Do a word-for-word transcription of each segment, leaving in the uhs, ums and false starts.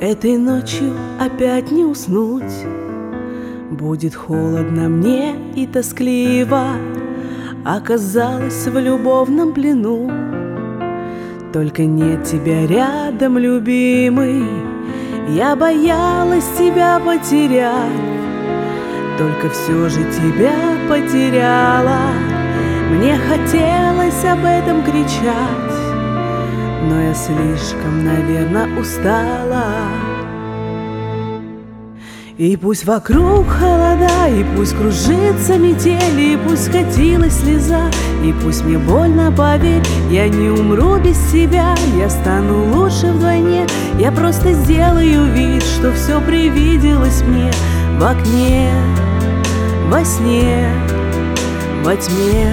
Этой ночью опять не уснуть, будет холодно мне и тоскливо. Оказалась в любовном плену, только нет тебя рядом, любимый. Я боялась тебя потерять, только все же тебя потеряла. Мне хотелось об этом кричать, но я слишком, наверное, устала. И пусть вокруг холода, и пусть кружится метель, и пусть скатилась слеза, и пусть мне больно, поверь, я не умру без тебя, я стану лучше вдвойне. Я просто сделаю вид, что все привиделось мне в окне, во сне, во тьме.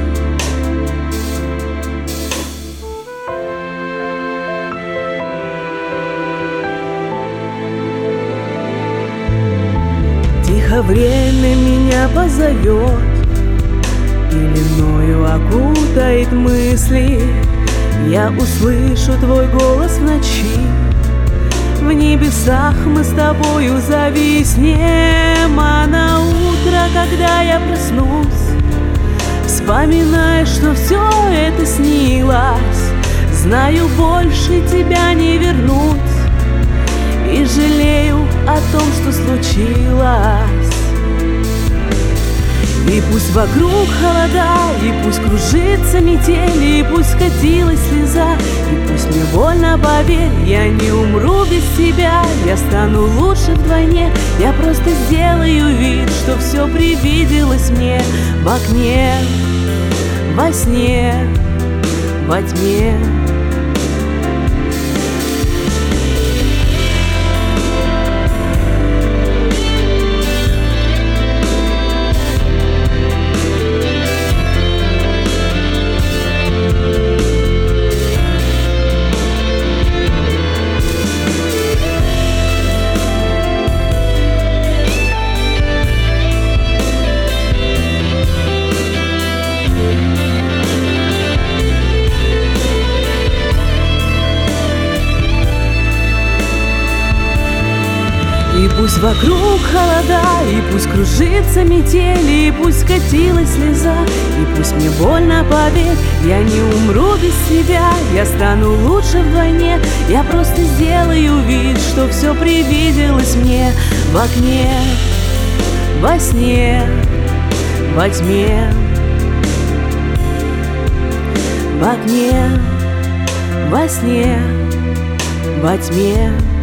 Тихо время меня позовет, пеленою окутает мысли. Я услышу твой голос в ночи, в небесах мы с тобою зависнем. А на утро, когда я проснусь, вспоминаю, что все это снилось, знаю, больше тебя не вернуть, и жалею о том, что случилось. И пусть вокруг холода, и пусть кружится метель, и пусть скатилась слеза, и пусть мне больно, поверь, я не умру без тебя, я стану лучше вдвойне. Я просто сделаю вид, что все привиделось мне в окне, во сне, во тьме. И пусть вокруг холода, и пусть кружится метель, и пусть скатилась слеза, и пусть мне больно, поверь, я не умру без тебя, я стану лучше вдвойне. Я просто сделаю вид, что все привиделось мне в окне, во сне, во тьме. В окне, во сне, во тьме.